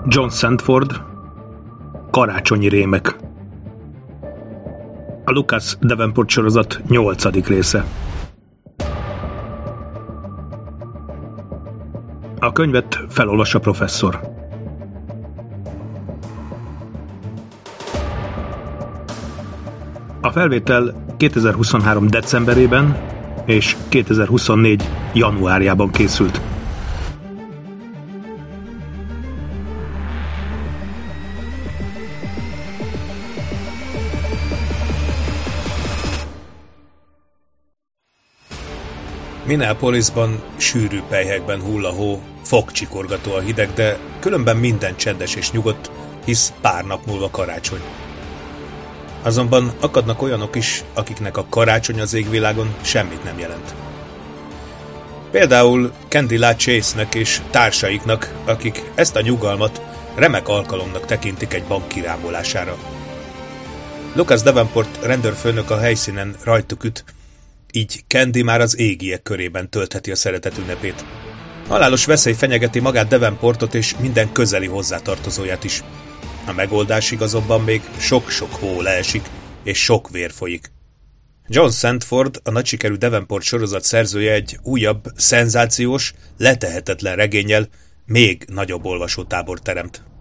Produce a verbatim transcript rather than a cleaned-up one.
John Sandford, Karácsonyi rémek. A Lucas Davenport sorozat nyolcadik része. A könyvet felolvassa a professzor. A felvétel kétezer-huszonhárom decemberében és kétezer-huszonnégy januárjában készült. Minneapolisban sűrű pelyhekben hull a hó, fogcsikorgató a hideg, de különben minden csendes és nyugodt, hisz pár nap múlva karácsony. Azonban akadnak olyanok is, akiknek a karácsony az égvilágon semmit nem jelent. Például Candida Chase-nek és társaiknak, akik ezt a nyugalmat remek alkalomnak tekintik egy bank kirábolására. Lucas Davenport rendőrfőnök a helyszínen rajtuk üt, így Candy már az égiek körében töltheti a szeretet ünnepét. Halálos veszély fenyegeti magát Davenportot és minden közeli hozzátartozóját is. A megoldásig azonban még sok-sok hó leesik, és sok vér folyik. John Sandford, a nagysikerű Davenport sorozat szerzője egy újabb, szenzációs, letehetetlen regénnyel még nagyobb olvasótábort teremt.